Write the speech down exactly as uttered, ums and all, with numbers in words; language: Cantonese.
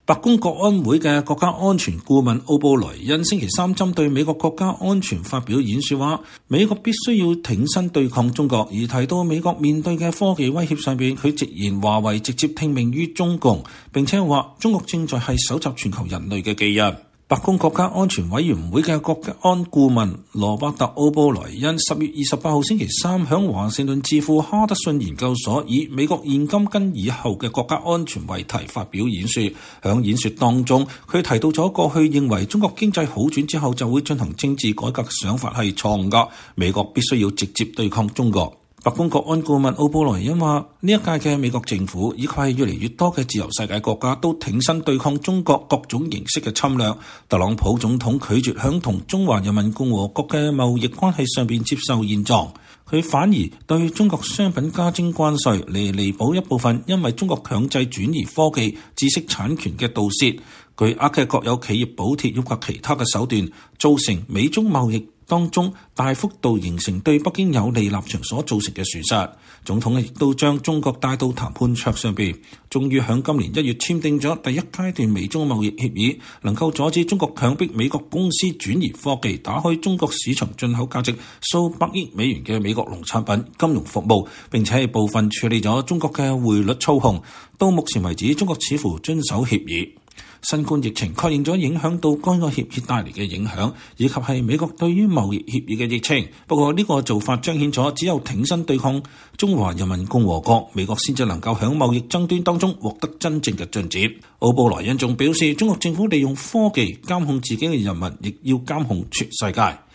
白宮國安會嘅國家安全顧問奧布萊恩星期三針對美國國家安全發表演說話，美國必須要挺身對抗中國，而提到美國面對嘅科技威脅上邊，佢直言華為直接聽命於中共，並且話中國正在係搜集全球人類嘅基因。白宮國家安全委員會嘅國安顧問羅伯特奧布萊恩十月二十八號星期三響華盛頓智庫哈德遜研究所以美國現今跟以後嘅國家安全為題發表演說。響演說當中，佢提到咗過去認為中國經濟好轉之後就會進行政治改革嘅想法係錯誤㗎，美國必須要直接對抗中國。白宮國安顧問奧布萊恩話：呢一屆嘅美國政府以及係越嚟越多嘅自由世界國家都挺身對抗中國各種形式嘅侵略。特朗普總統拒絕響同中華人民共和國嘅貿易關係上邊接受現狀，佢反而對中國商品加徵關稅嚟彌補一部分因為中國強制轉移科技、知識產權嘅盜竊、巨額嘅國有企業補貼以及其他嘅手段，造成美中貿易當中大幅度形成對北京有利立場所造成嘅損失。總統亦都將中國帶到談判桌上邊，終於響今年一月簽訂咗第一階段美中貿易協議，能夠阻止中國強迫美國公司轉移科技，打開中國市場進口價值數百億美元嘅美國農產品、金融服務，並且係部分處理咗中國嘅匯率操控。到目前為止，中國似乎遵守協議。新冠疫情確認咗影響到該個協議帶嚟嘅影響，以及係美國對於貿易協議嘅疫情。不過呢個做法彰顯咗，只有挺身對抗中華人民共和國，美國先至能夠喺貿易爭端當中獲得真正嘅進展。奧布萊恩仲表示，中國政府利用科技監控自己嘅人民，亦要監控全世界。